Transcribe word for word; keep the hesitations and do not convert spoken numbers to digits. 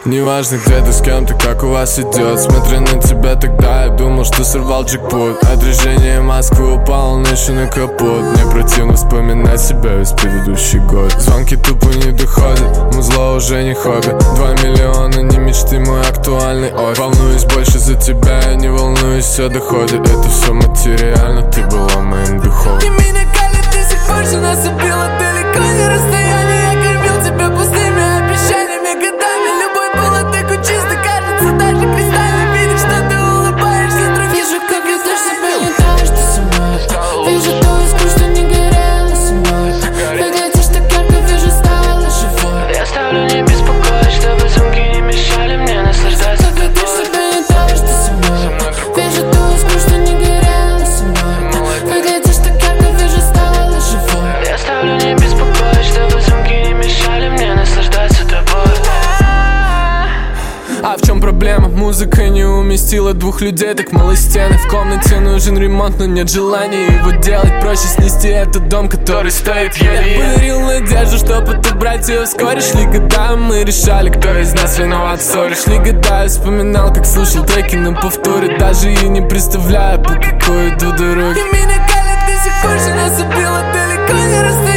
Неважно, где ты, с кем ты, как у вас идет. Смотря на тебя тогда, я думал, что сорвал джекпот. Отражение Москвы упало ночью на капот. Мне противно вспоминать себя весь предыдущий год. Звонки тупо не доходят, музло уже не хобби. Два миллиона, не мечты, мой актуальный офис. Волнуюсь больше за тебя, я не волнуюсь, все доходит. Это все материально, ты была моим духом. И меня калит до сих пор, что нас убило далеко не расстояние. Я кормил тебя пустыми обещаниями годами. Любовь была такой чистой, кажется, даже кристально. Видишь, что ты улыбаешься с другим. Вижу, как я даже себя не так, что со мной. Вижу ту искру, что не горела со мной. Выглядишь так ярко, вижу, стала живой. Я ставлю не беспокоить, чтобы звонки не мешали мне наслаждаться тобой. Ведешь себя не так, что со мной. Вижу ту искру, что не горела со мной. Выглядишь так ярко, вижу, стала живой. Я ставлю не беспокоить, чтобы звонки не мешали мне наслаждаться тобой. А в чем проблема? Музыка не уместила двух людей, так мало стены. В комнате нужен ремонт, но нет желания его делать. Проще снести этот дом, который стоит еле. Я подарил надежду, чтоб отобрать ее вскоре. Шли года, мы решали, кто из нас виноват в ссоре. Шли года, я вспоминал, как слушал треки на повторе. Даже и не представляю, по какой иду дороге. И меня калит до сих пор, что нас убило далеко не расстояние.